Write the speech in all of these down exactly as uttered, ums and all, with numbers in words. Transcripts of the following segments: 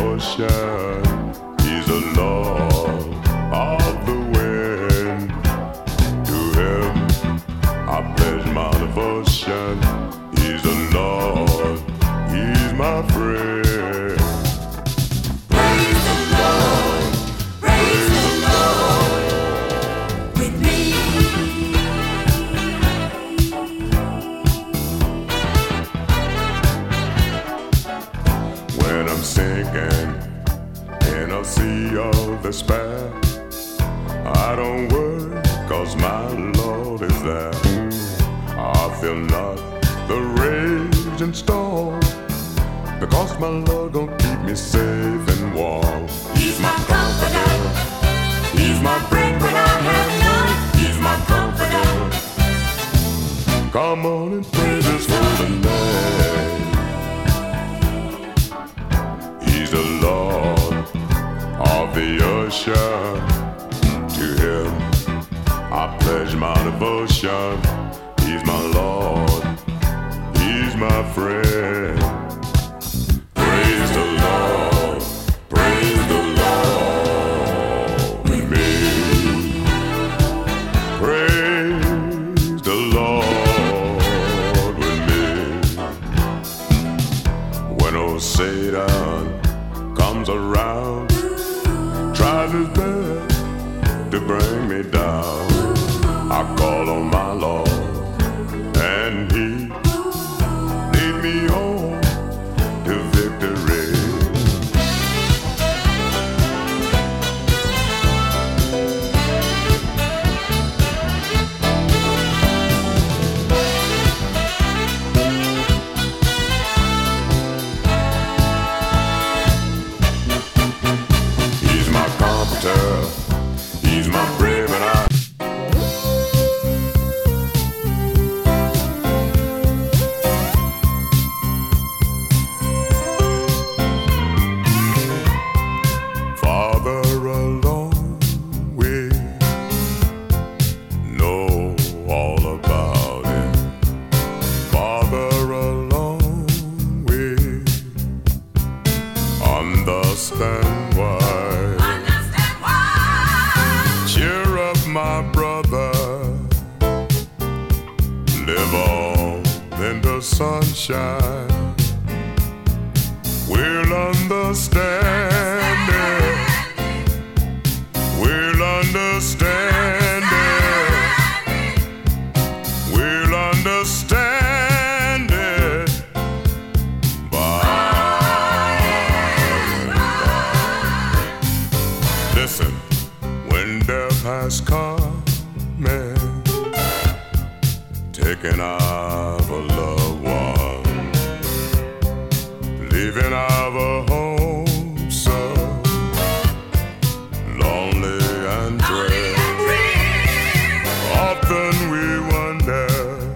ocean. He's the Lord of the wind. To him I pledge my devotion. He's the Lord, he's my friend. Praise the Lord, praise the Lord with me. When I'm sinking in a sea of despair, I don't worry, cause my Lord is there. I feel not the raging storm, because my Lord gon' keep me safe and warm. He's my comforter, he's my friend when I have none. He's my comforter. Come on and praise his holy name. He's the Lord of the ocean. To him I pledge my devotion. He's my Lord, he's my friend. Praise the Lord, praise the Lord with me. Praise the Lord with me. When old Satan comes around, tries his best to bring me down, I call on my Lord, and he lead me on to victory. He's my comforter, he's my brave and I. Father alone, we know all about it. Father alone, we understand why. Understand why. Cheer up, my brother. Live on in the sunshine. We'll understand it. We'll understand it. We'll understand it by and by. Listen, when death has come, man, taking our loved one, leaving our home so lonely and dread. Often we wonder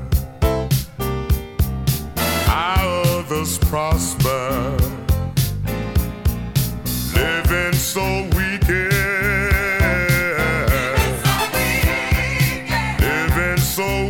how others prosper, living so wicked, living so